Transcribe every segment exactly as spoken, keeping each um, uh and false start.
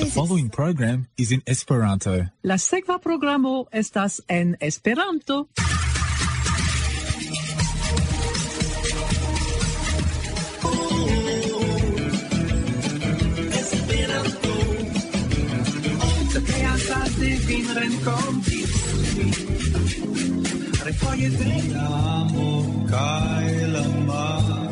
The following program is in Esperanto. La sekva programo estas en Esperanto. Vin renkontis refoje de amo kaj la mar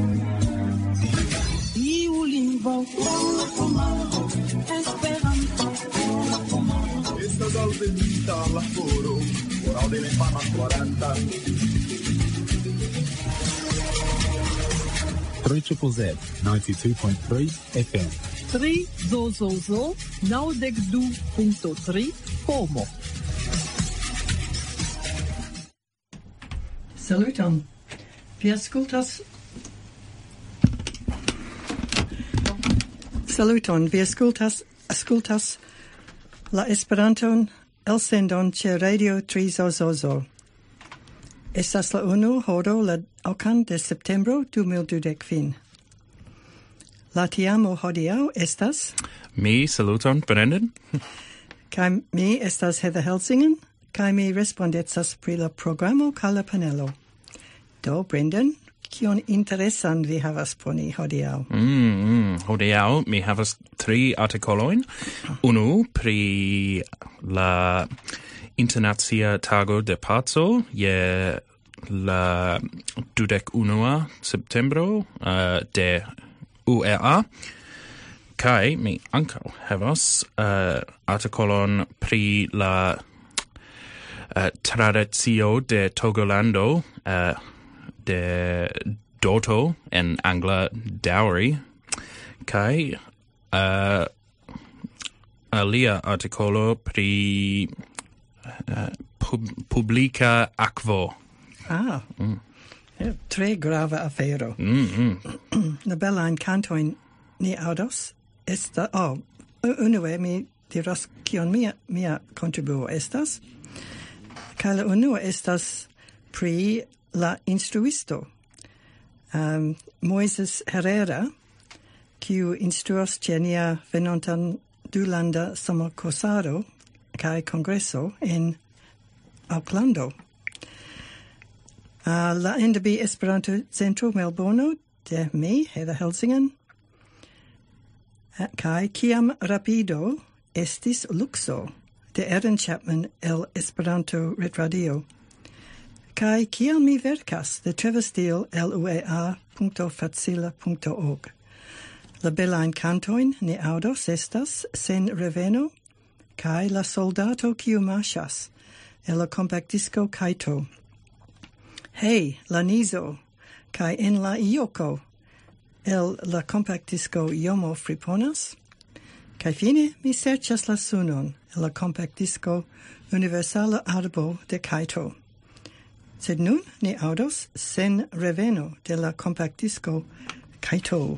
iu lingvo komaro Esperanto estas alvenita la foro por de la fama quaranta three triple Z ninety-two point three F M. tri zozozo naŭdek du punkto tri Como. Saluton. Vi aŭskultas Saluton. Vi aŭskultas aŭskultas la Esperanton elsendon ĉe Radio tri zozozo. Estas la unu horo la okan de septembro du mil dudek kvin. La tiamo hodiaŭ estas Mi, saluton, Brendan. kaj mi estas Heather Helsingen, kaj mi respondecas pri la programo kaj la panelo. Do, Brendan, kion interesan vi havas por ni hodiaŭ? Mm, mm. Hodiaŭ mi havas tri artikolojn. Unu pri la Internacia Tago de Paco je la dudek unua septembro uh, de U E A. Kai mi ankaŭ havas uh, artikolon pri la uh, tradicio de Togolando uh, de doto en angla dowry. Kai uh, alia artikolo pri uh, pub publica akvo. Ah, mm. yeah, tre grava afero. Mm, mm. La belajn kantojn ni aŭdos. Esta, oh, unue mi diras kion mia, mia kontribuo estas. Kaj la unua estas pri la instruisto. Um, Moises Herrera, kiu instruas ĉe nia venontan dulanda sommerkursado kaj kongreso en Aucklando. Uh, la N D B Esperanto Centro Melbourne de mi, Heather Helsingen, kai kiam rapido estis luxo de Aaron Chapman el Esperanto Retradio. Kai kiam mi verkas de Trevor Steele el U E A punto facila punto org. La belain cantoin ne audos estas Sen Reveno kai La Soldato kiu marchas el la compact disco Kaito. Hey, la Nizo kai en la Ioko el la compact disco Yomo Friponas, kai fine mi serĉas la sunon el la compact disco Universala Arbo de Kaito. Sed nun ni aŭdos Sen Reveno de la compact disco Kaito.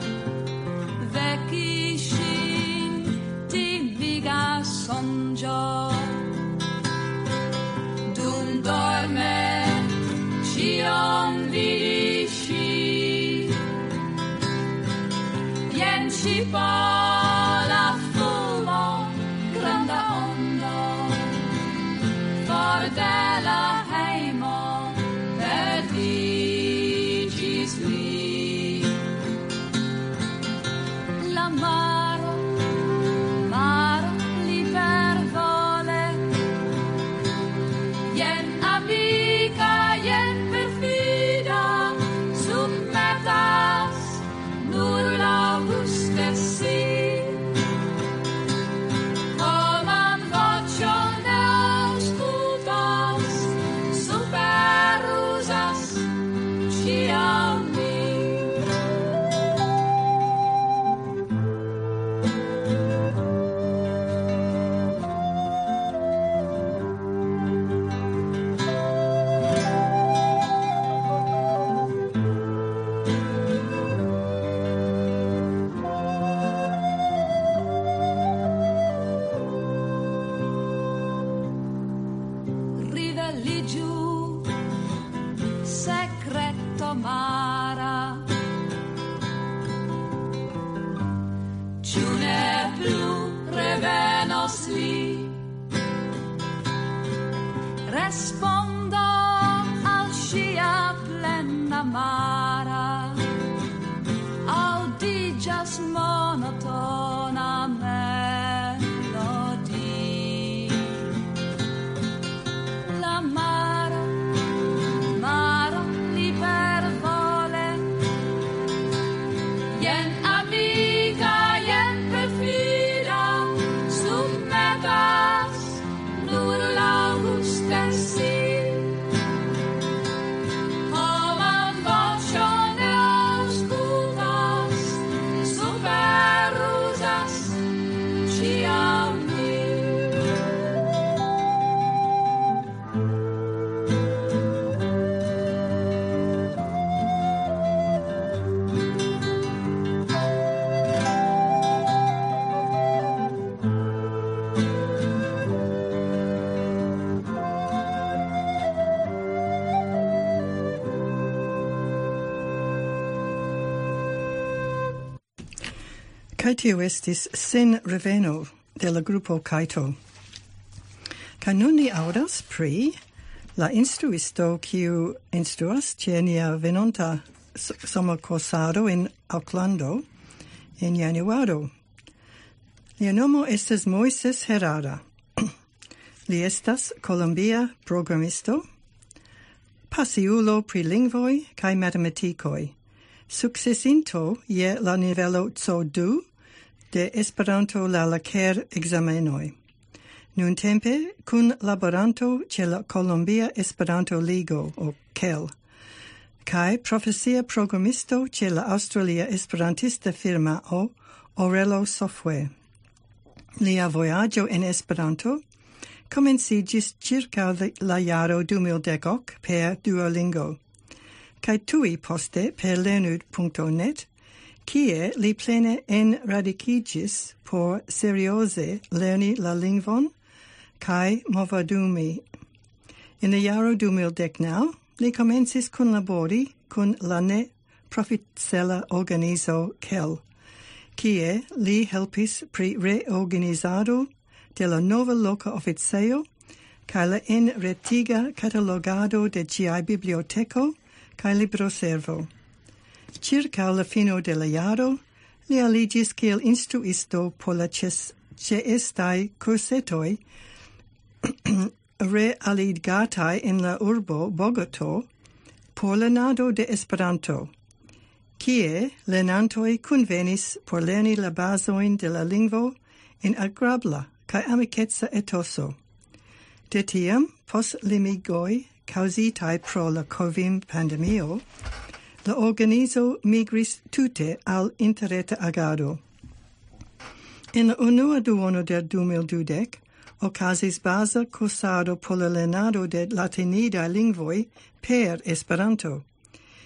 Sonĝo Dum dorme ĉion vidi jen ŝipo la fumo granda ondo for de la hejmo perdiĝis li. La maro, maro libervole, jen amika, jen perfida, submetas nur la guste si. Homan voĉon ne aŭskultas, superuzas ĉiam mi. Riveliĝu, sekreto mara, ĉu ne plu revenos li? Respondo al ŝia plena mara, aŭdiĝas monotona melodi. La maro, maro libervole, jen amika, jen perfida, submetas nur la guste si. Homan voĉon ne aŭskultas, superuzas ĉiam mi. Kai tio estis sen reveno de la grupo Kaito. Kai nun ni audas pri la instruisto kiu instruas ĉe nia venonta sommerkursado en Aucklando en januaro. Lia nomo estas Moises Herrera. Li estas colombia programisto, pasiulo pri lingvoj kaj matematikoj, sukcesinto je la nivelo C du de Esperanto la Laker examenoj. Nuntempe kun laboranto ĉe la Colombia Esperanto Ligo o C E L, kaj profesia programisto ĉe la Aŭstralia esperantista firmao Orelo Software. Lia vojaĝo en Esperanto komenciĝis ĉirkaŭ la jaro du mil dek ok per Duolingo, kaj tuj poste per lernud punkto net, kie li plene enradikiĝis por serioze lerni la lingvon kaj movadumi. En la jaro du mil dek naŭ li komencis kunlabori kun la ne profitcela organizo C E L, kie li helpis pri reorganizado de la nova loka oficejo kaj la enretiga catalogado de ĝiaj biblioteko kaj libroservo. Circa la fino de la jaro, li aliĝis kiel instruisto por la ĉeestaj kursetoj realigataj en la urbo Bogoto por lernado de Esperanto, kie lernantoj kunvenis por lerni la bazojn de la lingvo en agrabla kaj amikeca etoso. De tiam, post limigoj causitaj pro la COVID-pandemio, la organizo migris tute al interreta agado. En la unua duono de du mil dudek, okazis baza kursado por la lernado de latinidaj lingvoj per Esperanto,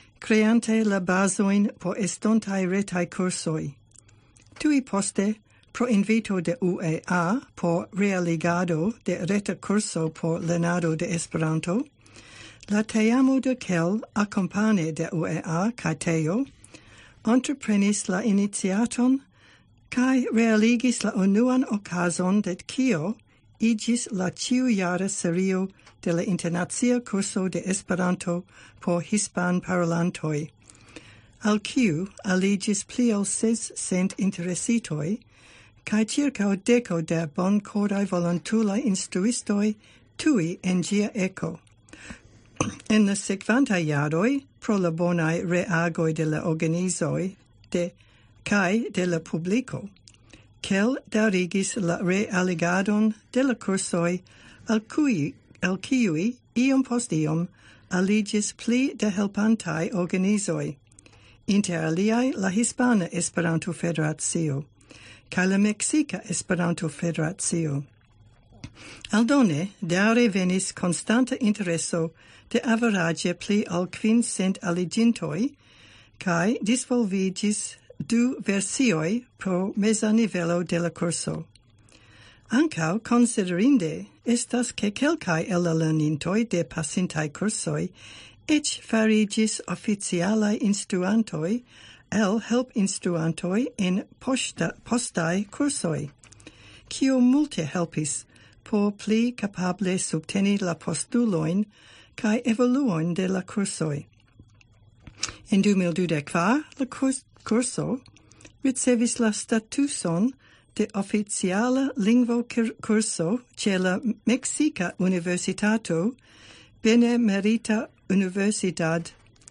creante la bazojn por estontaj retaj kursoj. Tuj poste, pro invito de U E A por realigado de reta curso por lernado de Esperanto, la teamo de Kel accompane de U E A kai teo, entreprenis la initiaton kai realigis la unuan okazon de kio igis la ĉiujara serio de la internacia curso de Esperanto por hispan parolantoj, al kiu aligis pli ol ses cent interesitoj, kai circa deco de bon corai volontulai instruistoi tui en gia eco. En la sequanta iaroi, pro la bonai reagoi de la organizoi de kai de la publico, Kel darigis la realigadon de la cursoi al cui, al kiui, iom post iom, aligis pli de helpantai organizoi, inter aliai la Hispana Esperanto Federatio, kai la Mexica Esperanto Federatio. Aldone, daure venis constanta intereso de average pli al quincent aligintoi, kai disvolvigis du versioi pro mesa nivelo de la curso. Ancau considerinde estas che quelcae el la lernintoi de pasintai cursoi ec farigis officialae instruantoi el help instruantoi in posta, postai cursoi, quio multe helpis por pli capable subteni la postuloin cae evoluoin de la cursoi. En du mil dudekvar, la curso ricevis la statuson de oficiala lingvo curso ce la Mexica Universitato Benemerita Universidad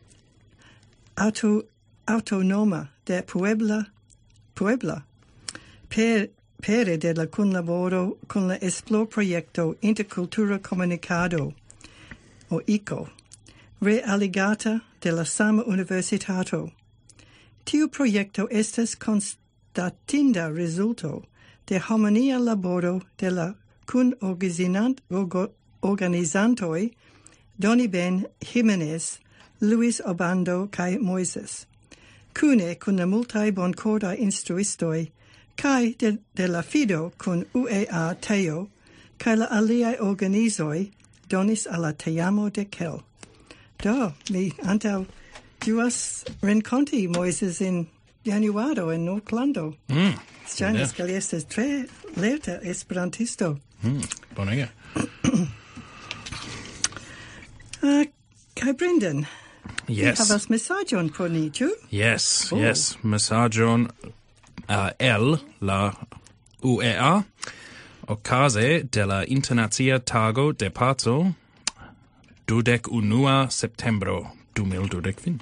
Auto, Autonoma de Puebla, Puebla, per, pere de la conlaboro con la Explore Proyecto Intercultura Comunicado, o I C O, realigata de la sama universitato. Tiu proyecto estas constatinda resulto de harmonia laboro de la cun organizantoi Doniben Jimenez, Luis Obando kai Moises, cune cun la multae boncordai instruistoi, kai de, de la fido cun U E A Teo, kai la aliae organizoi donis alla teamo de Kel. Do, mi antau duas renconti Moises in januaro en Aucklando. Mm. Ŝajnas ke li estas tre lerta esperantisto. Mm. Bonega. uh, Kai Brendan, Yes. vi havas mesaĝon por ni, ĉu? Yes, Oh. yes. Mesaĝon uh, el la U E A okaze de la Internacia Tago de Paco dudek unua septembro du mil dudek kvin.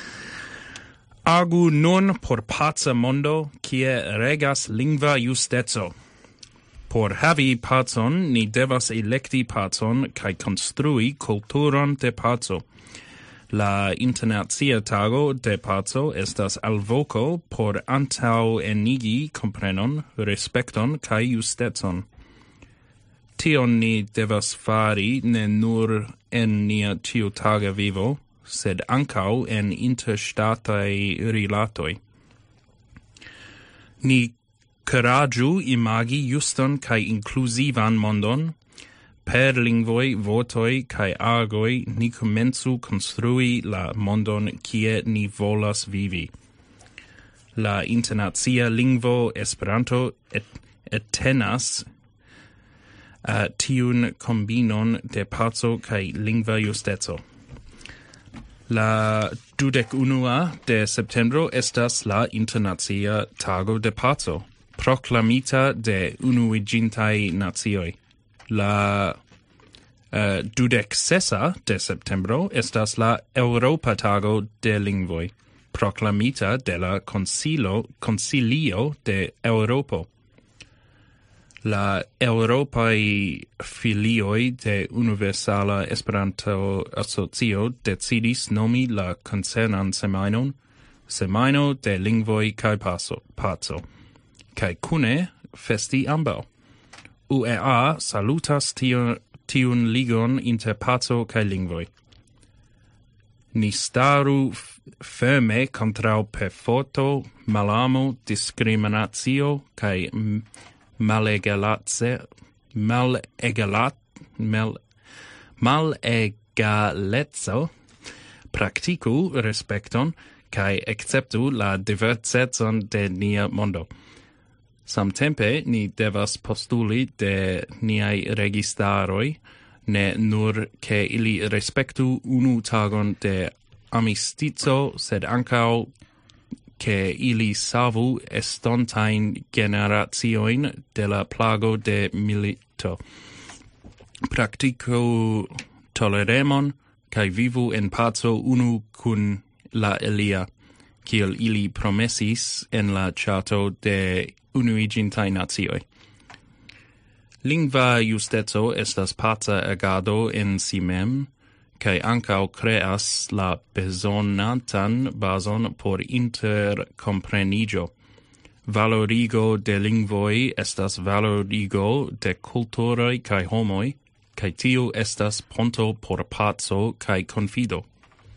Agu nun por paca mondo kie regas lingva justeco. Por havi pacon ni devas elekti pacon kaj konstrui kulturon de paco. La Internacia Tago de Paco estas alvoko por antau enigi comprenon, respekton kaj justecon. Tion ni devas fari ne nur en nia ĉiutaga vivo, sed ankaŭ en interŝtataj rilatoj. Ni kuraĝu imagi juston kaj inkluzivan mondon. Per lingvoj, vortoj kaj agoj ni komencu konstrui la mondon kie ni volas vivi. La internacia lingvo Esperanto et, etenas uh, tiun kombinon de paco kaj lingva justeco. La dudek unua de septembro estas la Internacia Tago de Paco, proklamita de Unuiĝintaj Nacioj. La uh, dudek sesa de septembro estas la Europa Tago de Lingvoj, proklamita de la Concilio, Concilio de Europo. La Europaj filioj de Universala Esperanto Asocio decidis nomi la koncernan semajnon Semajno de Lingvoj kaj Paco, kaj kune festi ambaŭ. U E A salutas tio, tiun ligon inter paco kaj lingvoj. Ni staru ferme contra perforto, malamo, discriminatio, cae malegalatse, malegalat, mal, malegaletzo, practicu respecton, cae acceptu la diversecon de nia mondo. Samtempe ni devas postuli de niai registaroi, ne nur che ili respectu unu tagon de amistizo, sed ancao che ili salvu estontain generatioin de la plago de milito. Practico toleremon, cae vivu en paco unu cun la elia, kiel ili promesis en la chato de unuigintai natioi. Lingva justezo estas paca agado en si mem, cae ancao creas la besonantan bason por intercomprenigio. Valorigo de lingvoi estas valorigo de culturoi cae homoi, cae tiu estas ponto por paco cae confido.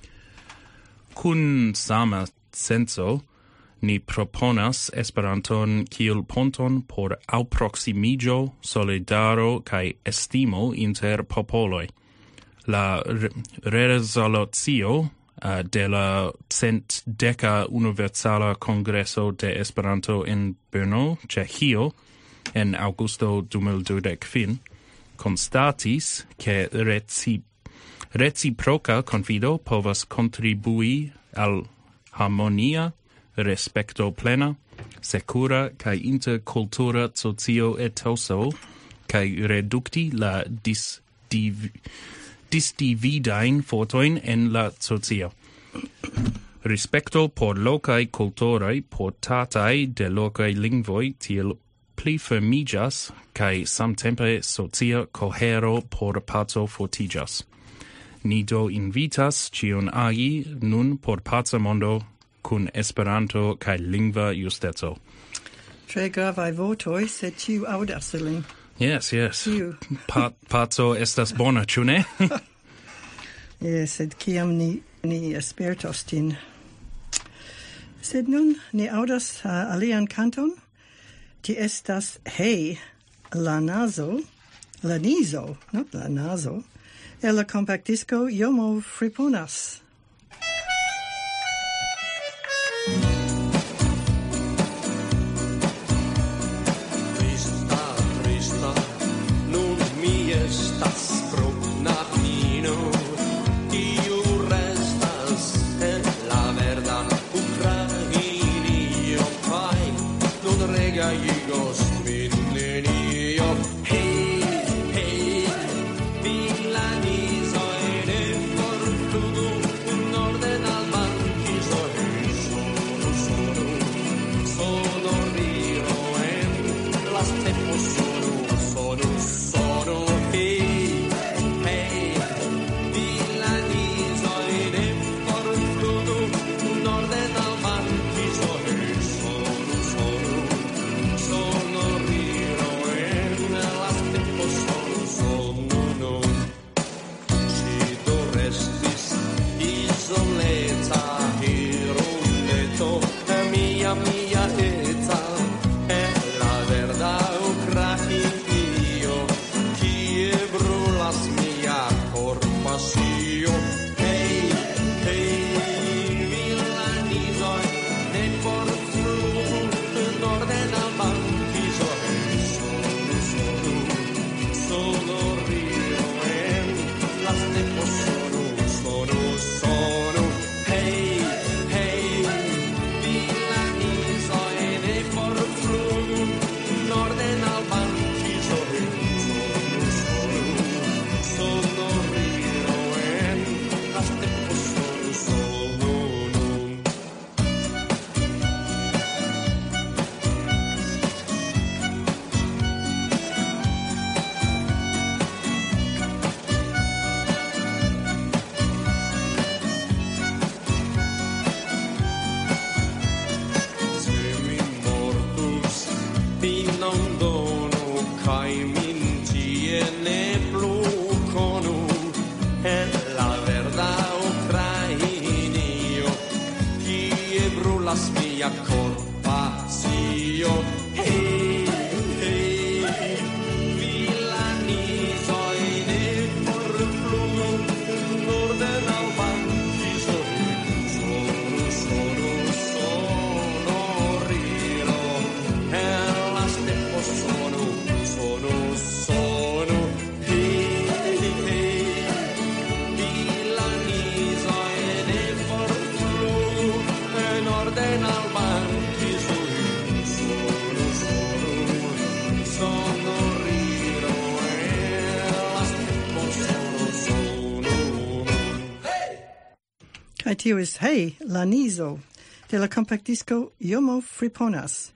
Cun sama senso, ni proponas Esperanton kiel ponton por alproximigio, solidaro cae estimo inter popoloi. La re resolutio uh, de la cent deca Universala Congreso de Esperanto en Brno, Ĉeĥio, en augusto du mil dudek fin, constatis che reci reciproca confido povas contribui al harmonia, respecto plena, secura cae intercultura socio etoso, cae redukti la dis, div, disdividain fortoin en la socio. Respecto por locae culturai portatai de locae lingvoi tiel pli fermigas, cae samtempe socia cohero por paco fortigas. Ni do invitas cion agi nun por paca mondo cun Esperanto cae lingva justezo. Tre gravae votoi, sed ciu audas ilin. Yes, yes. Ciu. Pa paco estas bona, ĉu ne? Yes, sed ciam ni, ni espertos tin. Sed nun ni audas uh, alian canton. Ti estas hei la naso, la niso, not la naso, e la compact disco Iomo friponas. Sono Rio Kai tio is hei la niso de la compactisco Iomo Friponas.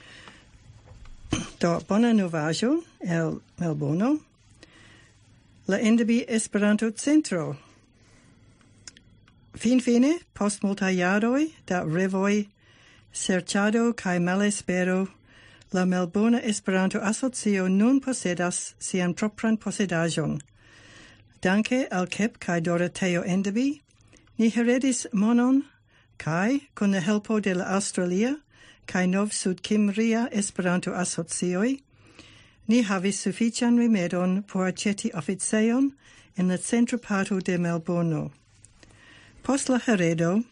Do bona novajo el Melbourno. La Enderby Esperanto Centro. Fin fine, post multae jaroj da revoj, serĉado kaj malespero, la Melbourna Esperanto Asocio nun posedas sian propran posedaĵon. Danke al Kep kaj Doroteo Enderby, ni heredis monon kaj, kun la helpo de la Aŭstralia kaj Nov-Sud-Kimria Esperanto Asocioj, ni havis sufiĉan rimedon por aĉeti oficejon en la centra parto de Melbourno. Post la heredo,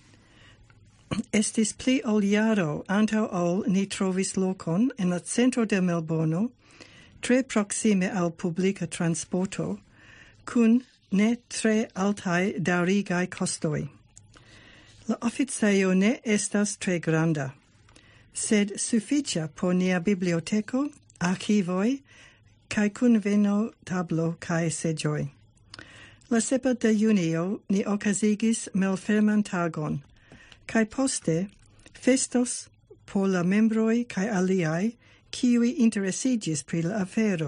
estis pli ol jaro antaŭ ol ni trovis lokon en la centro de Melbourno, tre proksime al publika transporto, kun ne tre altaj daŭrigaj kostoj. La oficejo ne estas tre granda, sed sufiĉa por nia biblioteko, archivoj, kaj kunveno tablo kaj seĝoj. La sepa de junio ni okazigis malferman tagon, kaj poste festos por la membroj kaj aliaj, kiuj interesiĝis pri la afero.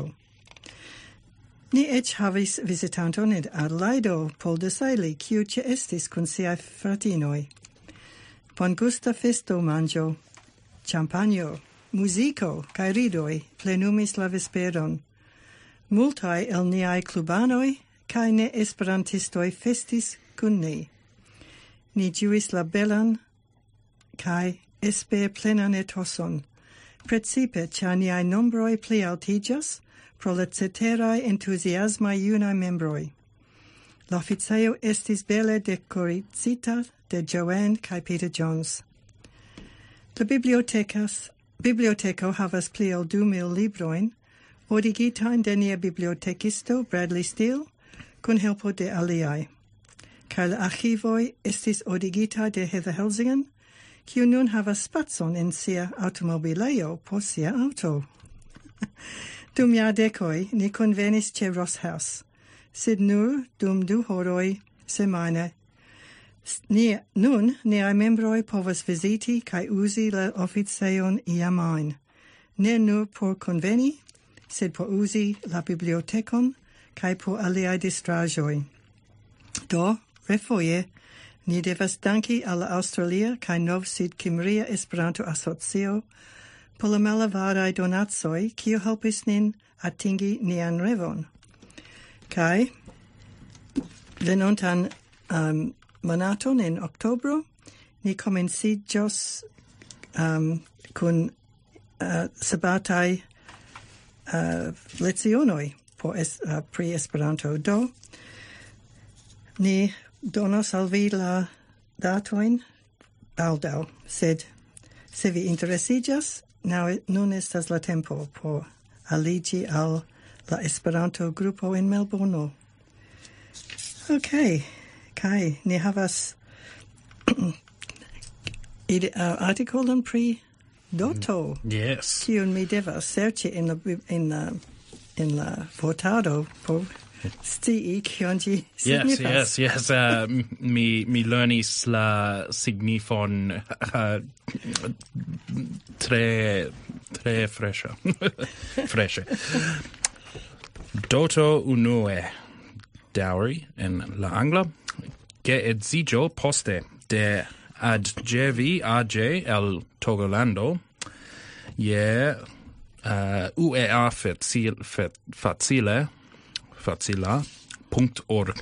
Ni eĉ havis vizitanton en Adelaido, Paul de Sailly, kiu ĉeestis kun siaj fratinoj. Bongusta festomanĝo, ĉampagno, muziko kaj ridoj plenumis la vesperon. Multaj el niaj klubanoj kaj ne esperantistoj festis kun ni. Ni ĝuis la belan kaj esperplenan etoson, precipe ĉar niaj nombroj plialtiĝas pro la ceteraj entuziasmaj junaj membroj. La oficejo estis bele dekoricita de Joanne kaj Peter Jones. La bibliotecas Biblioteko havas pli ol du mil librojn, ordigitajn de nia bibliotekisto Bradley Steele, kun helpo de aliaj. Kaj la archivoj estis ordigitaj de Heather Helsingen, kiu nun havas spacon en sia automobilejo por sia auto. Dum jardekoj ni konvenis ĉe Ross House, sed nur dum du horoj semajne. Ni, nun niaj membroj povas viziti kaj uzi la oficejon iamajn, ne nur por konveni, sed por uzi la bibliotekon kaj por aliaj distraĵoj. Do, refoje, ni devas danki al la Aŭstralia kaj Nov-Sud-Kimria Esperanto Asocio por la malavaraj donacoj, kiu helpis nin atingi nian revon. Kaj venontan um, monaton en oktobro, ni komenciĝos um, kun uh, sabataj uh, lecionoj por es, uh, pri Esperanto. Do, ni donos al vi la datojn baldaŭ, sed se vi interesiĝas, nun estas la tempo por aliĝi al la Esperanto grupo en Melbourno. Okay. Kai ni havas id, uh, artikolon pri doto. Yes. Kiun mi devas serĉi en la en la en la vortaro por scii kion ĝi signifas. Yes, yes, yes. Uh, mi mi lernis la signifon uh, tre tre freŝa. Freŝe. Doto unue. Dowry en la angla. Geedziĝo poste de adjevi age el Togolando je uh, uea facil, facile facila punct org.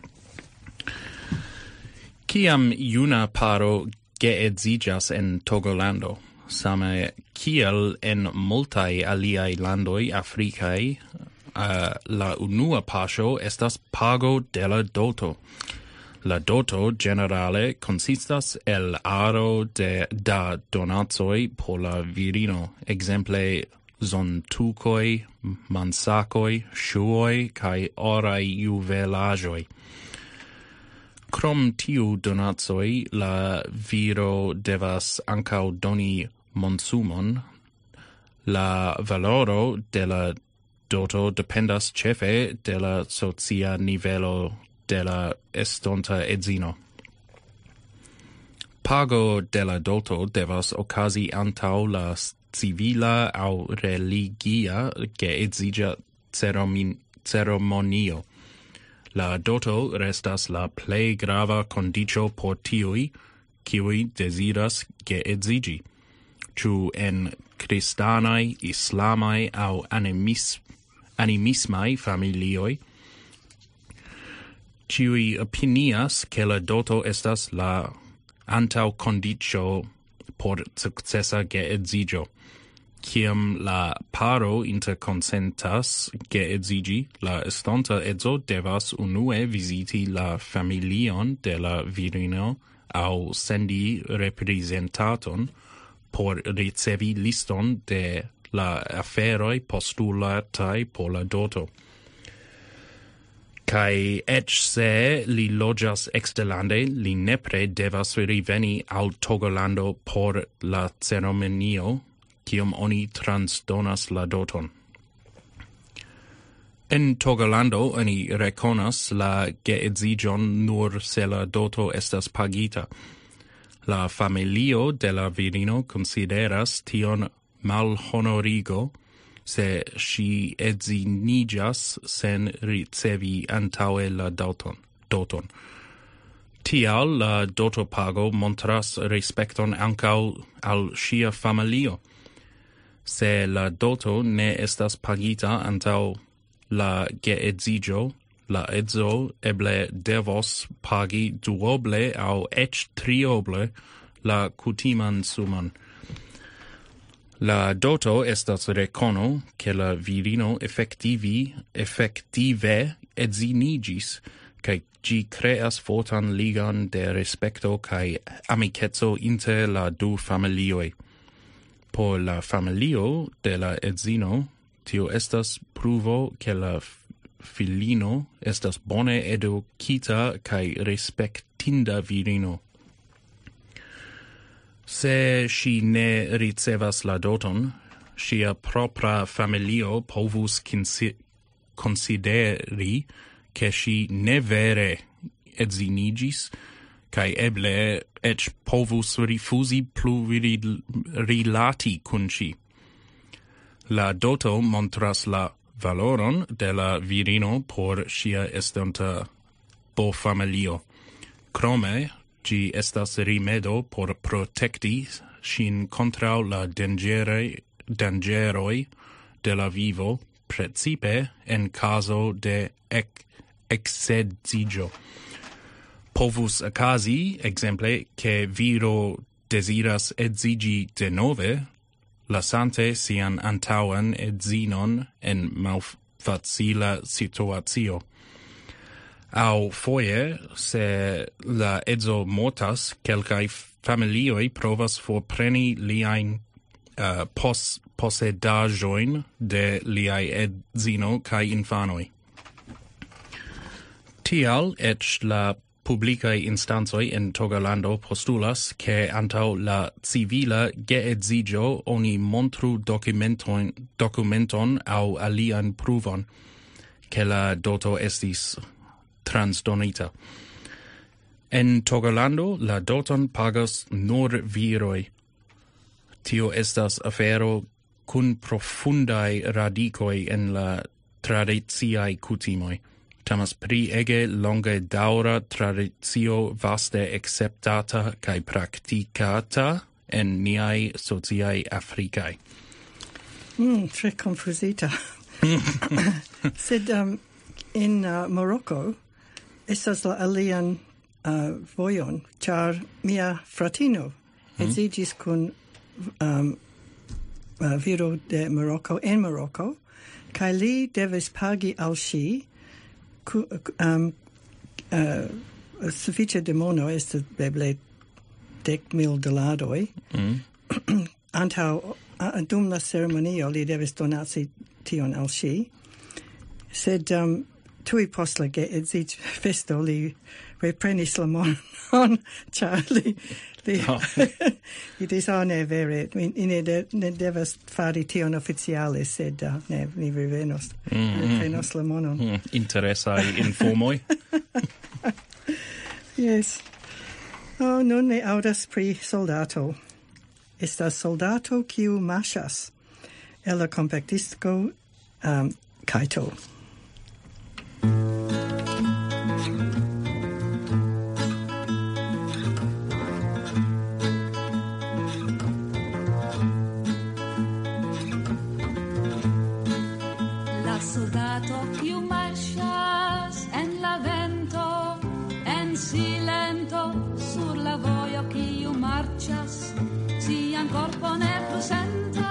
Kiam juna paro geedziĝas en Togolando, same kiel en multaj aliaj landoj afrikaj, uh, la unua paŝo estas pago de la doto. La doto generale consistas el aro de da donacoi por la virino, exemple zontukoi, mansakoi, shuoi, kai orai juvelajoi. Krom tiu donacoi, la viro devas ancau doni monsumon. La valoro de la doto dependas cefe de la socia nivelo de la estonta edzino. pago de la doto devas ocasi antau la civila au religia geedziga ceremin- ceremonio. La doto restas la plei grava condicio por tiui, kiui desiras geedzigi. Ciu en Christanai, Islamai au animis, animismai familioi, ciui opinias che la doto estas la antau condicio por successa geedzigio. Ciam la paro interconsentas geedzigi, la estonta edzo devas unue visiti la familion de la virino au sendi representaton por ricevi liston de la aferoi postulatai por la doto. Kai ec se li loĝas eksterlande, li nepre devas reveni al Togolando por la ceremonio, kiam oni transdonas la doton. En Togolando oni rekonas la geedziĝon nur se la doto estas pagita. La familio de la virino consideras tion malhonorigo se si edzinigas sen ricevi antaue la doton. doton. Tial la dotopago montras respecton ancau al sia familio. Se la doto ne estas pagita antau la geedzigio, la edzo eble devos pagi duoble au ec trioble la kutiman suman. La doto estas recono che la virino effectivi, effective edzinigis, kai gi creas fortan ligan de respecto kai amicetso inter la du familioi. Por la familio de la edzino, tio estas pruvo che la filino estas bone edukita kai respectinda virino. Se si ne ricevas la doton, sia propra familio povus consideri che si ne vere edzinigis, kai eble ec povus rifusi plu rilati cun ci. La doto montras la valoron de la virino por sia estonta bo familio. Crome, gi estas rimedo por protecti sin contra la dangere, dangeroi de la vivo, precipe en caso de ec, exedzigio. Povus ocasi, exemple, che viro desiras edzigi de nove, lasante sian antauan edzinon en malfacila situatio. Au foie, se la edzo mortas, quelcae familioi provas forpreni liain uh, pos, posedajoin de liai edzino cae infanoi. Tial et la publicae instanzoi in Togolando postulas che antau la civila geedzigio oni montru documenton, documenton au alian pruvon che la doto estis transdonita. En Togolando la doton pagas nur viroi. Tio estas afero cun profundai radicoi en la tradiziai cutimoi. Tamas pri ege longe daura traditio vaste acceptata kai practicata en niai sociai africai. Mm, tre confusita. Sed um, in uh, Morocco estas la alian uh, vojon, char mia fratino mm. edzigis kun um, uh, viro de Morocco en Morocco, kai li devis pagi al si um, uh, suffice de mono est beble dec mil doladoi. Mm. Antau, uh, dum la ceremonio li devis donatsi tion al si. Sed um, tui post la geedzig festo li reprenis la monon, char li, li, oh. li dis, oh, ne, vere, ne, de, ne devas fari tion oficiale, sed uh, ne, ni revenos, mm, reprenos mm, la monon. Mm, interesai informoi. Yes. Oh, nun ne audas pri soldato. Estas soldato kiu marŝas. El la kompaktisto um, Kaito. La soldato kiu marŝas en la vento, en silento, sur la vojo kiu marĉas, sian korpon ne plu sentas,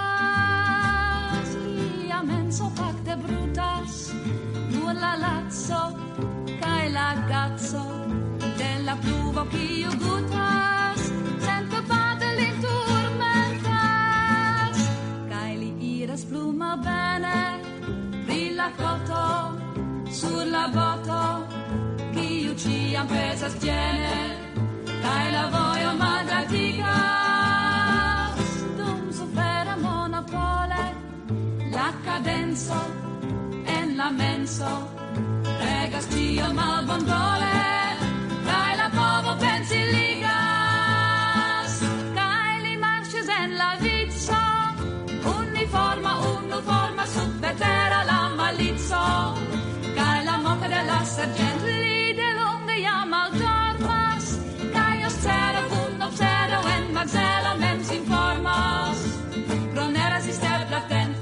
lia menso fakte brutas, nur la laco kaj la gaco de la pluvo kiu gutas, senpafate lin turmentas, kaj li iras plu malbene pri la koto sur la boto kiu ĉiam pesas ĝene, kaj la vojo malgratigas dum sufera monopole la cadenzo en la menso regas ĉion malbonvole, kaj la povo pensiligas, kaj li marŝis en la vico uniforma, unuforma sub vetera la malico, kaj la moko de la sergent li delonge jam maldormas, kaj observo kun observo en Marcelo mem s'informas, pro ne resistebla tent.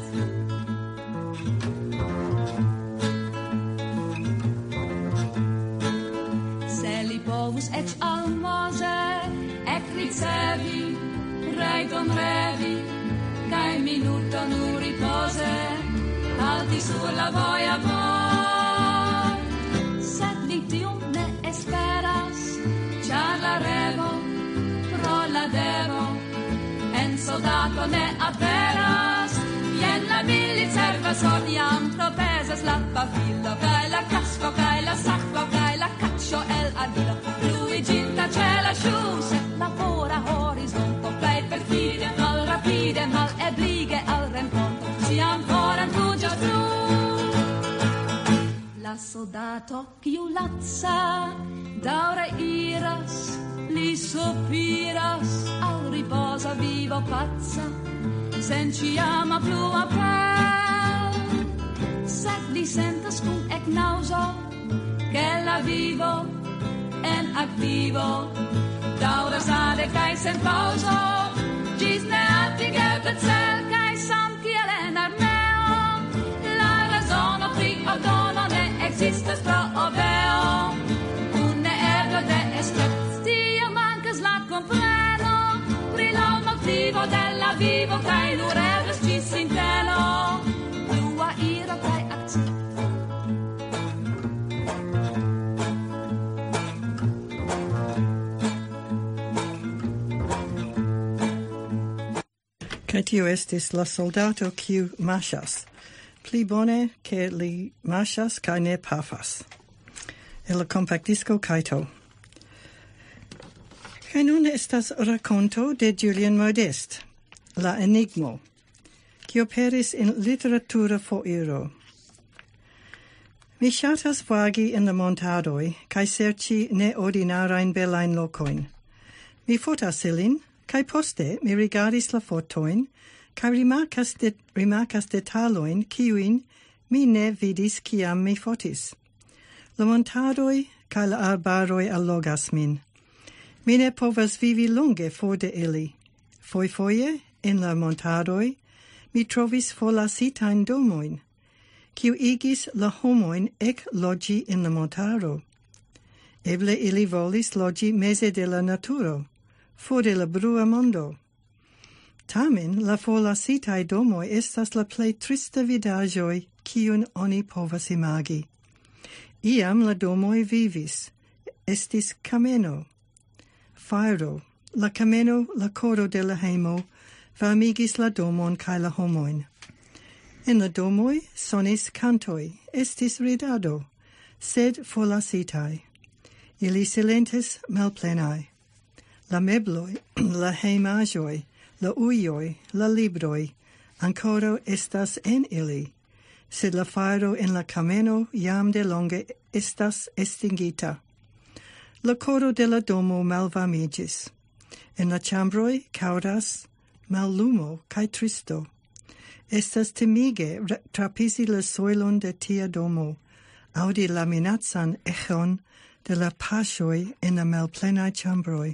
Se li povus ec almoze ekricevi, rajton revi, kaj minuto nur ripose, halti sur la voja voi. Sed li tium ne esperas, ĉar la revo pro la devo en soldato ne aperas. Jen la militserva son jam tropezas la pafilo, kaj la kasko, kaj la sakvo, kaj la kaĉo el argilo, fluiginta ĉe la ŝu, sed la fora horizonto plej perfide, malrapide, maleblige al renkonto, ĉiam foranfuĝas plu. La soldato kiu laca daŭre iras, li sopiras al ripoza vivo pazza, sen ĉiama plu apel, sed li sentas kun eknaŭzo, ke la vivo en aktivo daŭras ade kaj sen paŭzo, ĝis neatingebla cel, kaj samkiel en armeo, la razono pri ordono ne ekzistas pro obeo, kun neeblo de escepto, tio mankas la kompreno pri la motivo de la vivo, kaj nur eblas ĝis sinteno, plua iro kaj akcio. Kaj tio estis la soldato kiu marŝas. Pli bone ke li marŝas kaj ne pafas. El la kompaktisto Kaito. Kaj nun estas rakonto de Julien Modeste, La Enigmo, kiu aperis en literatura foiro. Mi ŝatas vagi en la montadoj kaj serĉi neordinarajn belajn lokojn. Mi fotas ilin, kaj poste mi rigardis la fotojn, kaj rimarkas, de, rimarkas detalojn kiujn mi ne vidis kiam mi fotis. La montadoj kaj la arbaroj allogas min. Mi ne povas vivi longe for de ili. Fojfoje, en la montadoj, mi trovis forlasitajn domojn, kiu igis la homojn ek loĝi en la montaro. Eble ili volis loĝi meze de la naturo, for de la brua mondo. Tamen la forlasitaj domoj estas la plej trista vidaĵoj, kiun oni povas imagi. Iam la domoj vivis, estis kameno. Fajro, la kameno, la koro de la hejmo, varmigis la domon kaj la homojn. En la domoj sonis kantoj, estis ridado, sed forlasitaj. Ili silentis malplenaj. La mebloj, la hejmaĵoj, la ujoj, la libroj, ankoraŭ estas en ili, sed la fajro en la kameno jam de longe estas estingita. La coro de la domo malvarmigis. En la chambroi caudas mallumo cae tristo. Estas timige trapisi la soilon de tia domo, audi la minazan echon de la pasioi en la malplenae chambroi.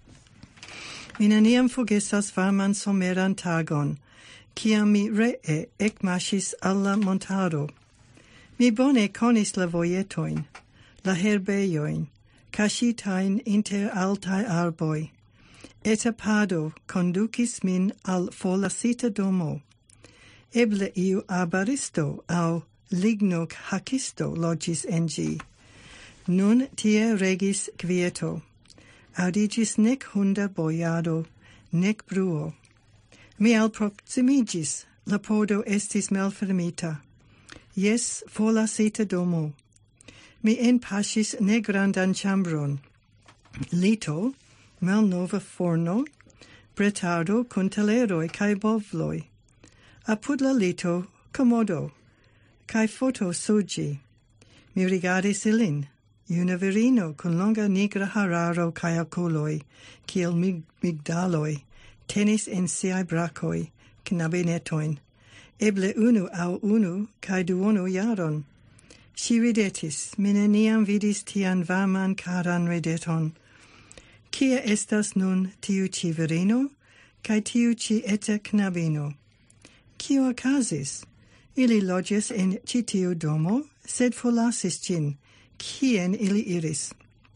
Mi neniam forgesas varman someran tagon, ciam mi ree ecmasis alla montaro. Mi bone conis la voietoin, la herbeioin, cascitain inter altae arboi. Eta pado conducis min al forlasita domo. Eble iu arbaristo au ligno hacisto logis en gi. Nun tie regis quieto. Audigis nec hunda boiado, nec bruo. Mi alproximigis, la pordo estis malfermita. Jes, forlasita domo. Mi enpasis ne grandan chambron. Lito, malnova forno, bretardo con teleroi cae bovloi. Apud la lito, commodo, cae foto sugi. Mi rigardis ilin, iuna virino con longa nigra hararo cae oculoi, kiel mig migdaloi, tenis en siae bracoi, knabinetoin, eble unu au unu cae duonu jaron. Si ridetis, mi neniam vidis tian varman caran rideton. Cia estas nun tiu ci virino, cae tiu ci eta knabino? Cio ocasis? Ili logis en ci tiu domo, sed forlasis gin. Cien ili iris?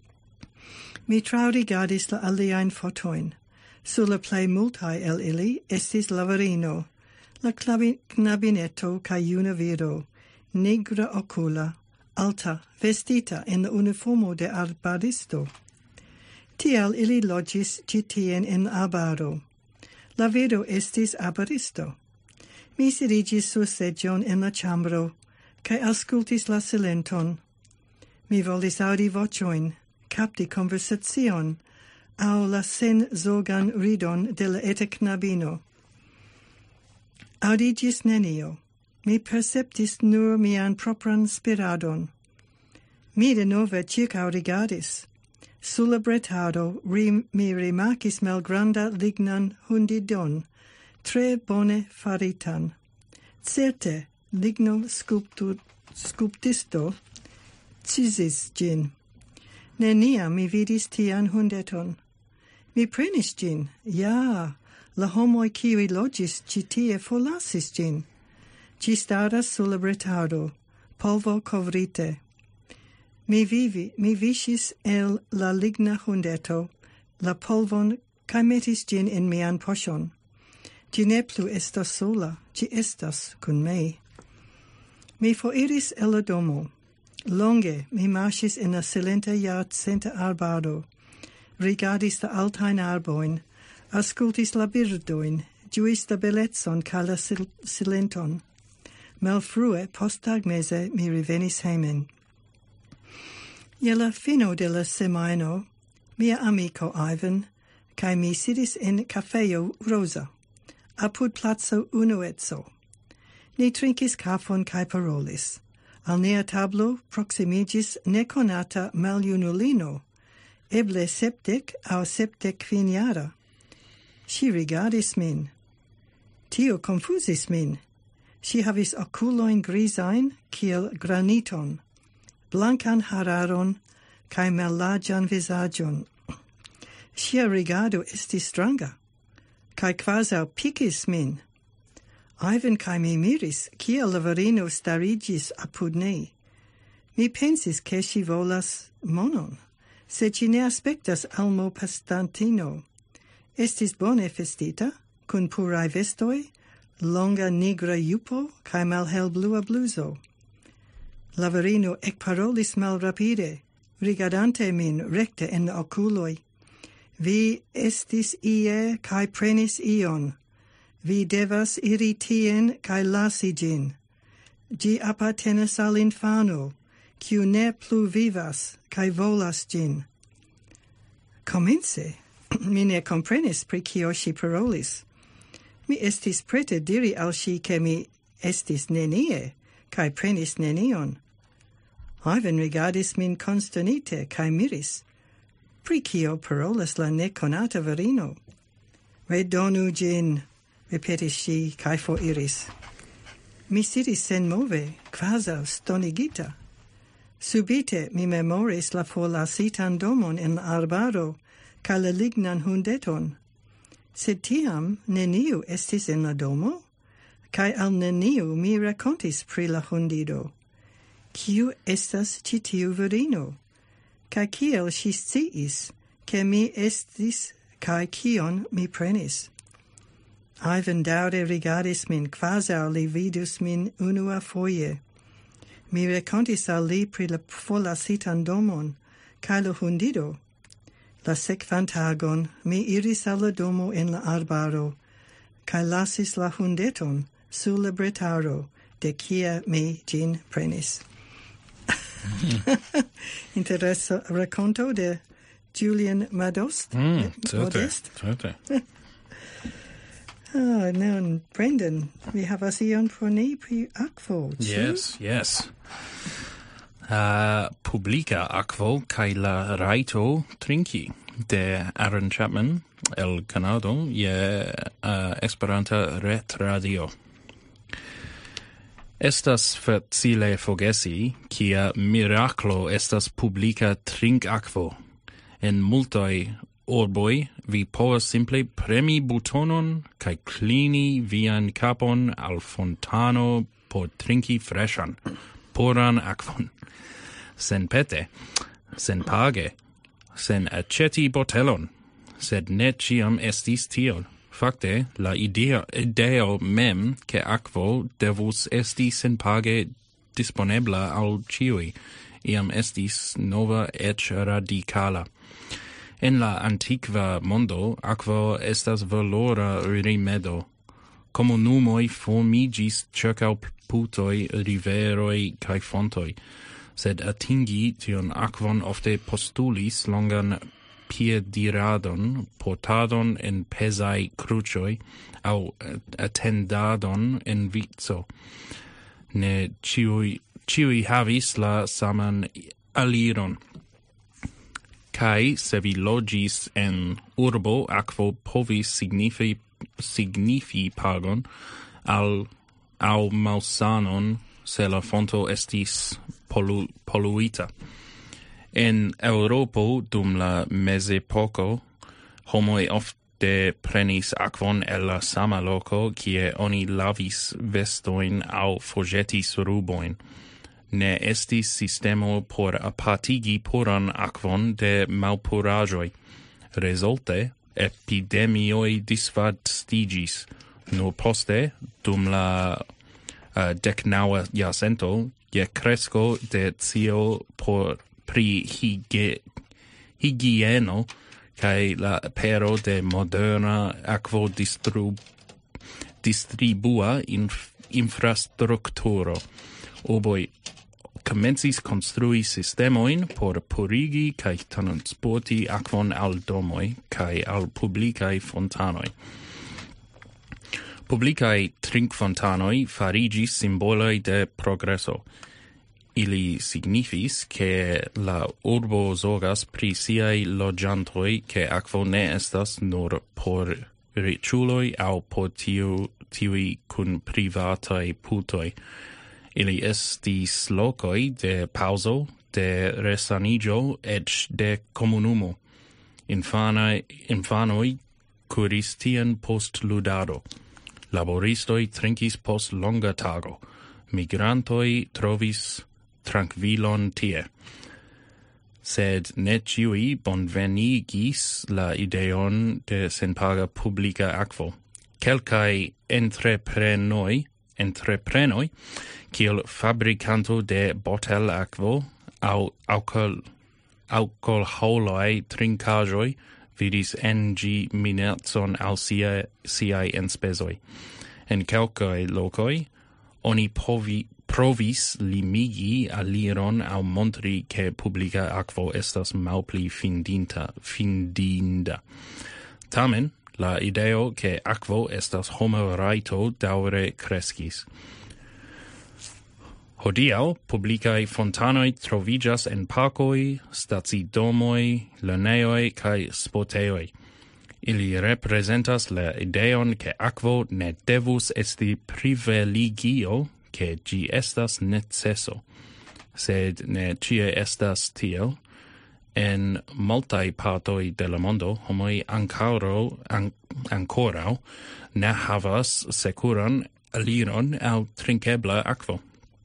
Mi traurigardis la aliaen fotoin. Sur la plei multae el ili estis la virino, la knabineto cae iuna viro, nigra ocula, alta, vestita en la uniformo de arbaristo. Tial ili logis citien en arbaro. La viro estis arbaristo. Mi sidigis sur segion en la chambro, cae auscultis la silenton. Mi volis audi vocioin, capti conversation, au la sen zorgan ridon de la eta knabino. Audigis nenio. Mi perceptis nur mian propran spiradon. Mi de nove circaurigardis. Sulla bretardo rim, mi rimarcis malgranda lignan hundidon, tre bone faritan. Certe, ligno sculptur, sculptisto cisis gin. Neniam mi vidis tian hundeton. Mi prenis gin, ja, la homoi kiui logis citie forlasis gin. Ci staras sulla bretardo, polvo covrite. Mi vivi, mi visis el la ligna hundeto, la polvon, cae metis gin in mian pochon. Gi ne plu estas sola, gi estas cun mei. Mi foiris el la domo. Longe mi marsis in la silenta iarcenta arbaro, rigardis la altain arboin, ascultis la birdoin, giuis la bellezon ca la sil silenton. Malfrue, posttagmese, mi revenis hemen. Je la fino de la semaino, mia amico Ivan, cae mi sidis in cafeo Rosa, apud plazo Unuezzo. Ni trinkis cafon cae parolis. Al nia tablo proximigis neconata maljunulino, eble septec au septec quiniara. Si rigardis min. Tio confusis min. Si havis oculoin grisain, kiel graniton, blancan hararon, cae mallargan visagion. Sia rigardo estis stranga, cae quasau picis min. Ivan cae mi miris, kiel la virino starigis apud ni. Mi pensis che si volas monon, se ci ne aspectas almo pastantino. Estis bone vestita, cun purae vestoi, longa nigra jupo, cae malhelblua bluso. La virino ecparolis malrapide, rigardante min recte en la oculoi. Vi estis ie cae prenis ion. Vi devas iri tien cae lasi gin. Gi appartenas al infano, quiu ne plu vivas, cae volas gin. Comence, mi ne comprenis pri cio si parolis. Mi estis prete diri al si che mi estis nenie, cae prenis nenion. Ivan rigardis min consternite, cae miris. Pri kio parolas la neconata virino? Redonu gin, ripetis si, cae foriris. Mi sidis senmove, quasi stonigita. Subite mi memoris la forlasitan domon en la arbaro, ca la lignan hundeton. Sed tiam neniu estis en la domo, cae al neniu mi racontis pri la hundido. Kiu estas ci tiu virino? Cae kiel si sciis, ke mi estis, cae kion mi prenis? Ivan daŭre rigardis min, quasi li vidus min unua foje. Mi racontis al li pri la forlasitan domon, cae la hundido. La sekvan tagon mi iris al la domo en la arbaro, cae lasis la hundeton sur la bretaro, de kie mi gin prenis. Interessa racconto de Julian Madost. Mm, certe, Modest. certe. Ah, nun, Brendan, vi havas ion por ni pri akvo, ĉu? Yes, yes. Uh, publica akvo kaj la rajto trinki de Aaron Chapman el Canado je uh, Esperanta retradio. Estas facile forgesi, kia miraclo estas publica trinkakvo. En multaj urboj vi povas simple premi butonon kaj klini vian kapon al fontano por trinki freŝan, puran akvon. Sen pete, sen page, sen aĉeti botelon, sed ne ĉiam estis tiel. Fakte, la idea, ideo mem che akvo devus esti senpage disponebla al ĉiuj, iam estis nova ec radicala. En la antikva mondo, akvo estas valora rimedo. Komunumoj formiĝis ĉirkaŭ putoj, riveroj kaj fontoj, sed atingi tion akvon ofte postulis longan piediradon, portadon en pesai crucioi, au attendadon en vico. Ne ciui, ciui havis la saman aliron. Kai se vi logis en urbo, akvo povis signifi, signifi pagon al au malsanon se la fonto estis polu, poluita. En Europo dum la mezepoko, homoi ofte prenis akvon el la sama loco, kie oni lavis vestoin au forgetis ruboin. Ne estis sistemo por apatigi puran akvon de malpuraĵoj. Rezulte, epidemioj disvastigis. Nur poste, dum la uh, deknaŭa jarcento, je kresko de cio por pri hige, higieno kaj la apero de moderna akvo distrib, distribua inf, infrastrukturo. Urboj komencis konstrui sistemojn por purigi kaj transporti akvon al domoj kaj al publikaj fontanoj. Publikaj trinkfontanoj fariĝis simboloj de progreso. Ili signifis che la urbo zorgas pri siaj loĝantoj, ke akvo ne estas nur por riĉuloj aŭ por tiu, tiuj kun privataj putoj. Ili estis lokoj de paŭzo, de resaniĝo, eĉ de komunumo. Infanaj, infanoj kuris tien post ludado. Laboristoj trinkis post longa tago. Migrantoj trovis tranquilon tie. Sed ne ciui bonvenigis la ideon de senpaga publica akvo. Kelkai entreprenoi, entreprenoi, kiel fabricanto de botel akvo, au alcohol, alcoholoi trinkajoi, vidis en gi minacon al sia, siai enspezoi. En kelkai lokoi, oni povi provis limigi aliron au montri che publica akvo estas malpli findinta, findinda. Tamen, la ideo che akvo estas homa rajto daŭre kreskis. Hodiaŭ publikaj fontanoj troviĝas en parkoj, stacidomoj, lernejoj kaj sportejoj. Ili reprezentas la ideon ke akvo ne devus esti privilegio, ke ĝi estas neceso. Sed ne ĉie estas tiel. En multaj partoj de la mondo homoj ankoraŭ an, ankoraŭ ne havas sekuran aliron al trinkebla akvo.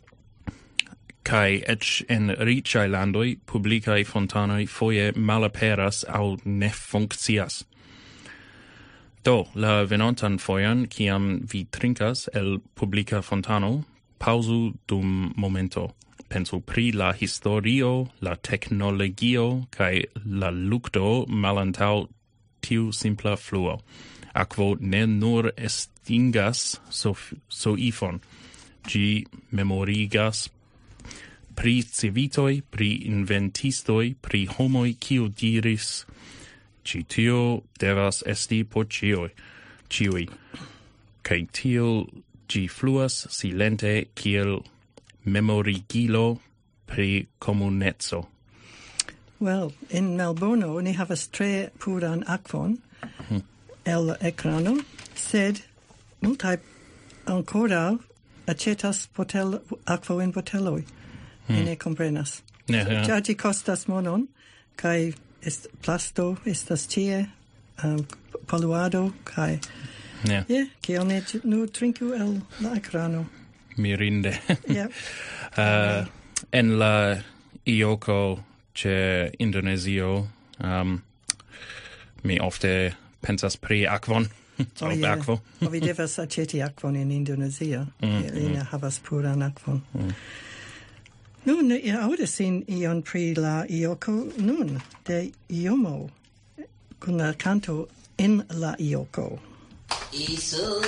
Kai ec en riĉaj landoj publikaj fontanoj foje malaperas aŭ ne funkcias. Do, la venontan fojon, kiam vi trinkas el publika fontano, pauzu dum momento. Pensu pri la historio, la teknologio kaj la lukto malantaŭ tiu simpla fluo. Akvo ne nur estingas sof- soifon, ĝi memorigas pri civitoj, pri inventistoj, pri homoj, kiu diris, ĉi tio devas esti por ĉiuj, ĉiuj. Kaj tiel ĝi fluas silente kiel memorigilo pri komuneco. Well, in Melbourne ni havas tre puran akvon hmm. el ekrano, sed multaj ankoraŭ aĉetas botel akvo en boteloj. Hmm. Ne komprenas. Ne, ja. Ĉar ĝi kostas monon, kaj est, plasto estas tie, um, poluado, kaj ne. yeah, kiel ne nur trinku el la ekrano. Mirinde. Yeah. uh, en la ioko ĉe Indonezio, um, mi ofte pensas pri akvon. Oh, yeah. Akvo. Oh, vi devas aĉeti akvon en Indonezio. Mm, Ili mm. havas puran akvon. Mm. Nun, ja aŭdas in ion pri la ioko nun de Iomo, kun la kanto En la ioko. Iso,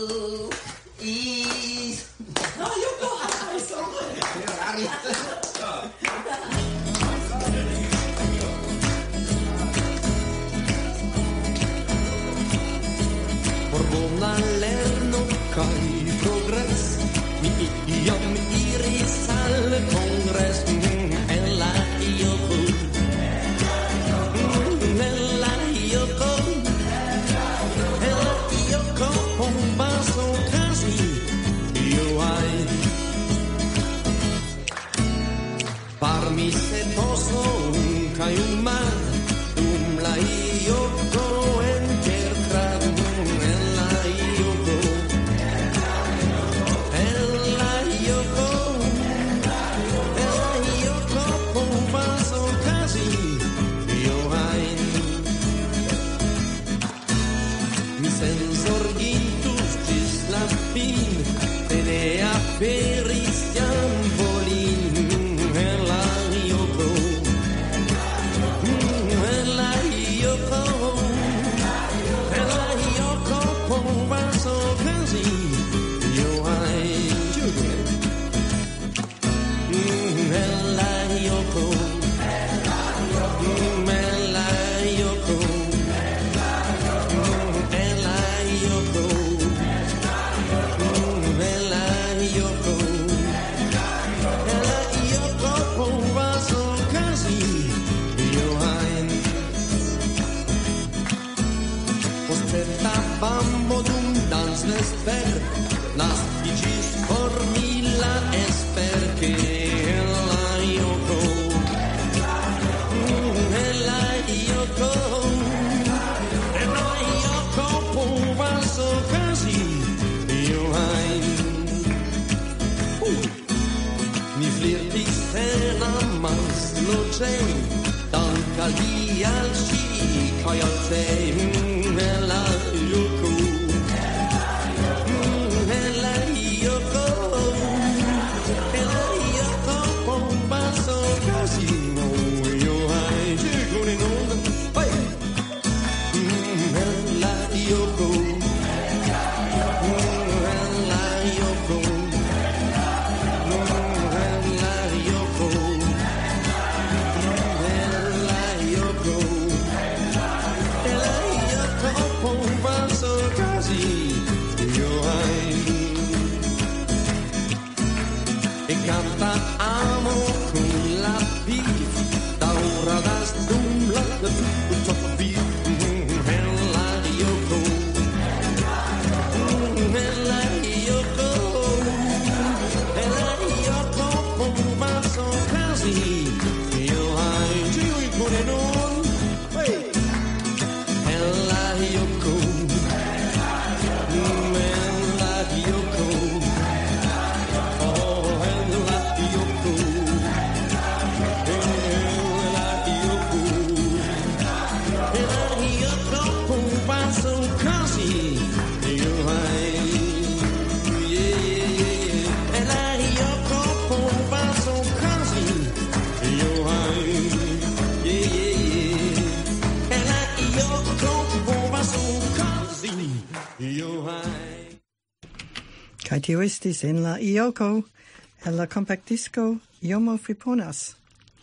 is... No, Yoko! Por bona lerno kaj progres, mi iam iris al kongres en la ioko. En la ioko. En la ioko povas okazi io ai. Parmisetoso kaj un mar dum la ioko entertradu. Sensorgintus ĝis la fin, tenea peris jam volin en la ioko. En la ioko. En la ioko povas okazi io ajn. En la ioko. En la ioko. Bambo dum dans vesper, naskiĝis por mi la esper ke en la ioko, en la ioko, en la ioko povas okazi io ajn. Mi flirtis en amasloĝe, dank al vi, al ŝi kaj al te, en la ioko. nun. Hey. Ella Yoko. Ella Yoko. Oh, Ella Yoko. Ella Yoko. Ella Yoko. Was so cozy. You Kai tio estis en la ioko el la compactdisco Iomo Friponas.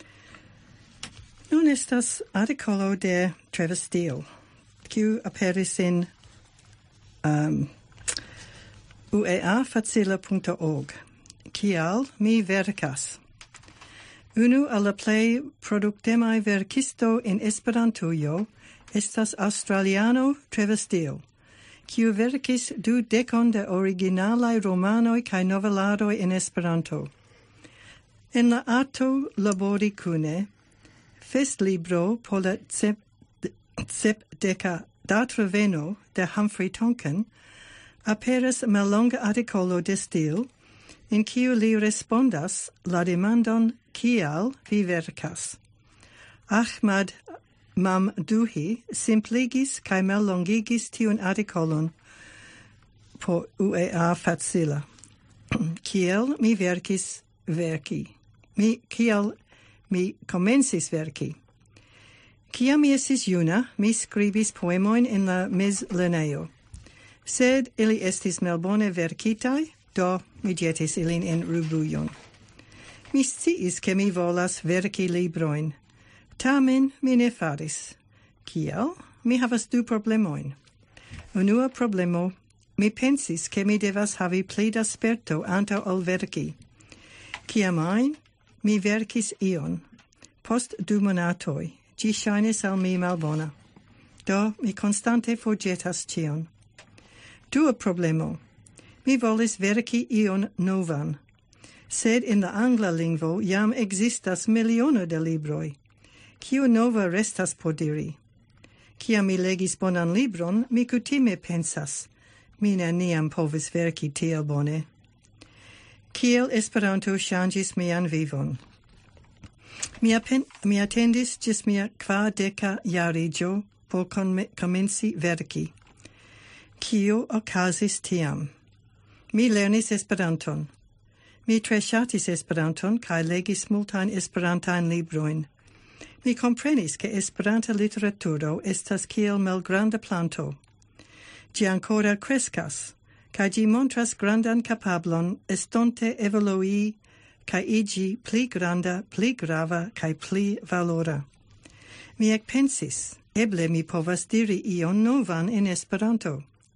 Nun estas articolo de Trevor Steele, kiu aperis en um, u e a facila punto org. Kial mi verkas. Unu al la plej produktemaj verkisto en Esperantujo estas australiano Trevor Steele, kiu verkis du dekon de originalaj romanoj kaj noveladoj en Esperanto. En la arto labori kune, festlibro por la cep, sepdeka datreveno de Humphrey Tonkin aperas mallonga artikolo de Steele, in kiu li respondas la demandon kial vi verkas. Ahmad Mamdouhi simpligis kaj mallongigis tiun artikolon por U E A facila. Kiel mi verkis verki? Mi kiel mi komencis verki? Kiam mi estis juna, mi skribis poemojn en la mezlernejo. Sed ili estis malbone verkitaj, do mi ĵetis ilin en rubujon. Mi sciis ke mi volas verki librojn. Tamen mi ne faris. Kiel? Mi havas du problemojn. Unua problemo, mi pensis ke mi devas havi pli da sperto antaŭ ol verki. Kiam ajn, mi verkis ion. Post du monatoj, ĝi ŝajnis al mi malbona. Do mi konstante forĵetas ĉion. Dua problemo, mi volis verki ion novan. Sed in la angla lingvo jam ekzistas miliono de libroj. Kiu nova restas por diri? Kiam mi legis bonan libron, mi kutime pensas, mi neniam povis verki tiel bone. Kiel Esperanto ŝanĝis mian vivon. Mi, apen, mi atendis ĝis mia kvardeka jariĝo por komenci verki. Kio okazis tiam? Mi lernis Esperanton. Mi tre ŝatis Esperanton kaj legis multajn Esperantajn librojn. Mi comprenis che Esperanta literaturo estas kiel malgranda planto. Ĝi ankoraŭ kreskas, kaj ĝi montras grandan kapablon estonte evolui kaj iĝi pli granda, pli grava kaj pli valora. Mi ekpensis, eble mi povas diri ion novan en Esperanto.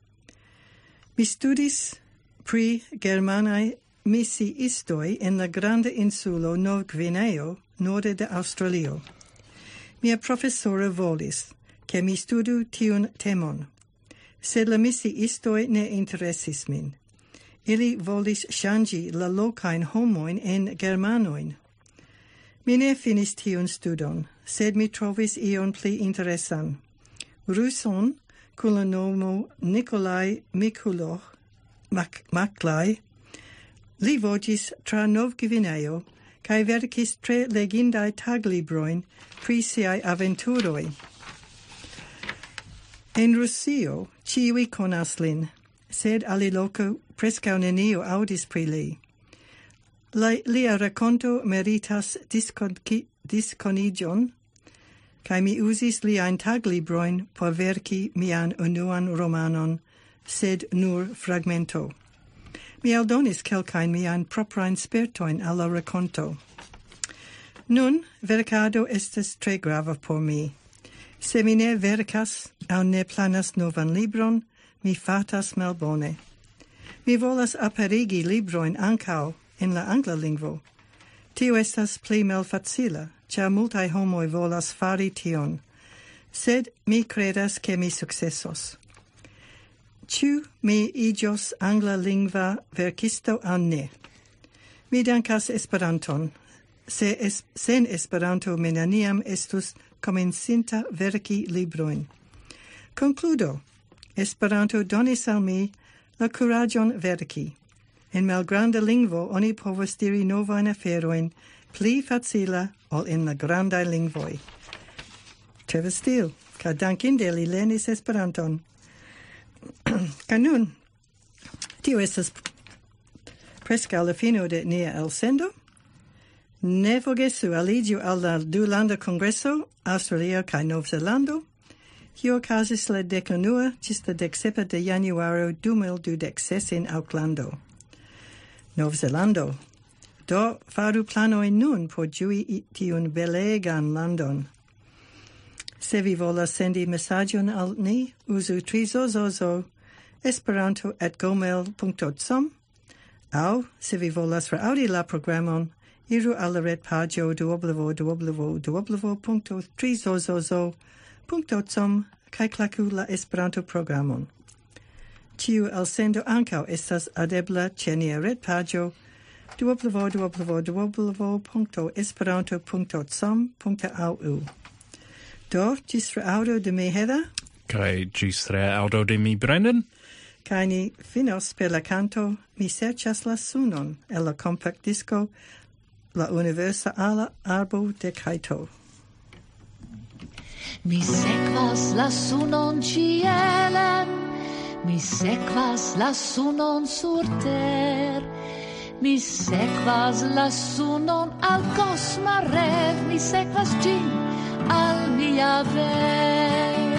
Mi studis pri germanaj misiistoj en la granda insulo Novgvineo, norde de Aŭstralio. Mia profesoro volis, ke mi studu tiun temon, sed la misiistoj ne interesis min. Ili volis ŝanĝi la lokajn homojn en germanojn. Mi ne finis tiun studon, sed mi trovis ion pli interesan. Ruson, kun la nomo Nikolaj Mikulov Maklaj, li voĝis tra Novgvineo kaj verkis tre legindaj taglibrojn pri siaj aventuroj. En Rusio ĉiuj konas lin, sed aliloke preskaŭ neniu aŭdis pri li. La, lia rakonto meritas diskoniĝon, kaj mi uzis liajn taglibrojn por verki mian unuan romanon, sed nur fragmento. Mi aldonis kelkajn miajn proprajn spertojn al la rakonto. Nun, verkado estas tre grava por mi. Se mi ne verkas aŭ ne planas novan libron, mi fartas malbone. Mi volas aperigi librojn ankaŭ en la angla lingvo. Tio estas pli malfacila, ĉar multaj homoj volas fari tion, sed mi kredas ke mi sukcesos. Ĉu mi iĝos angla lingva verkisto aŭ ne? Mi dankas Esperanton. Se es, sen Esperanto mi neniam estus komencinta verki librojn. Konkludo. Esperanto donis al mi la kuraĝon verki. En malgranda lingvo oni povas diri novajn aferojn pli facila ol en la grandaj lingvoj. Trevor Steele, kaj dankinde li lernis Esperanton. Kaj nun, tio estas preskaŭ la fino de nia elsendo. Ne forgesu aliĝu al la dulanda kongreso, Aŭstralio kaj Novzelando, kiu okazis la dekunua ĝis la deksepa de januaro du mil dudek ses en Aucklando. Novzelando. Do faru planojn nun por ĝui tiun belegan landon. Se vi volas sendi mesaĝon al ni, uzu trizozozo esperanto at gmail punkto com, aŭ se vi volas reaŭdi la programon, iru al la retpaĝo w w w punkto trizozozo punkto com kaj klaku la Esperanto-programon. Ĉiu elsendo ankaŭ estas aŭdebla ĉe nia retpaĝo w w w punkto esperanto punkto com punkto a u. Do, ĝis reaŭdo de mi, Heather. Kaj ĝis reaŭdo de mi, Brendan. Kaj ni finos per la canto Mi serĉas la sunon el la kompaktdisko La universala arbo de kajto. Mi sekvas la sunon ĉielen, mi sekvas la sunon sur ter, mi sekvas la sunon al kosma rev, mi sekvas ĝin al mia ver.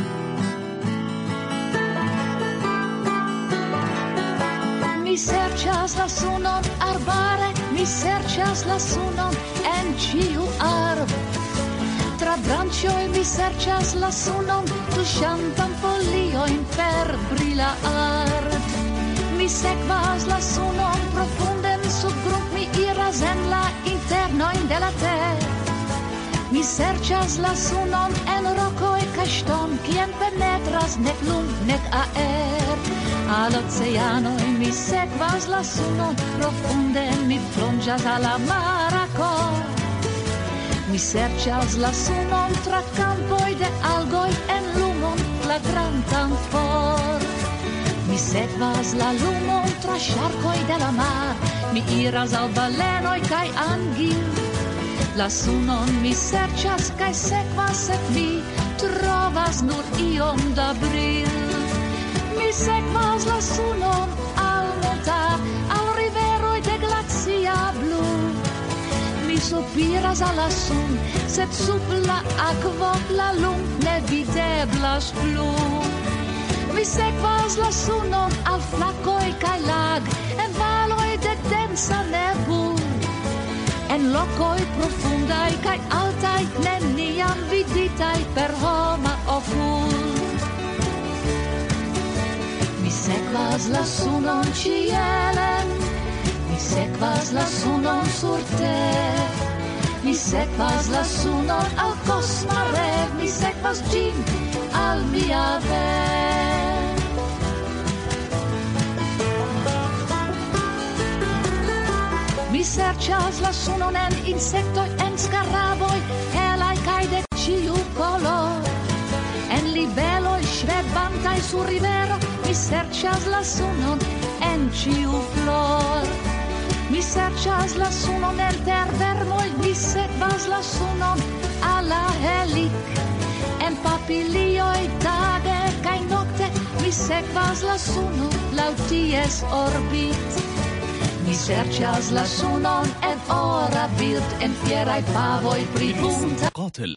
Mi serĉas la sunon arbare, mi serĉas la sunon en ĉiu arbo. Tra branĉoj mi serĉas la sunon, tuŝantan foliojn per brila art. Mi sekvas la sunon profunden subgrund, mi iras en la internojn de la ter. Mi serĉas la sunon en rokoj kaj ŝton, kien penetras nek lum nek aer. Al oceanoj mi sekvas la sunon, profunde mi plonĝas al la mara kor. Mi serĉas la sunon tra kampoj de algoj en lumon flagrantan for. Mi sekvas la lumon tra ŝarkoj de la mar, mi iras al balenoj kaj angil. La sunon mi serĉas kaj sekvas, sed mi trovas nur iom da bril. Mi sekvas la sunon al montar, al riveroj de glacia blu. Mi sopiras al la sun, sed sub la akvo la lum ne videblas plu. Mi sekvas la sunon al flakoj kaj lag, en valoj de densa nebul. En lokoj profundaj kaj altaj, neniam viditaj per homa okul. Mi sekvas la sunon ĉielen, mi sekvas la sunon sur ter, mi sekvas la sunon al kosma rev, mi sekvas ĝin al mia ver. Mi serĉas la sunon en insektoj, en skaraboj, helaj kaj de ĉiu kolor. En libeloj ŝvebantaj sur rivero, mi serĉas la sunon en ĉiu flor. Mi serĉas la sunon en tervermoj, mi sekvas la sunon al la helik. En papilioj tage kaj nokte, mi sekvas la sunon laŭ ties orbit. Mi serĉas la sunon en ora bild, en fieraj pavoj pri bunta.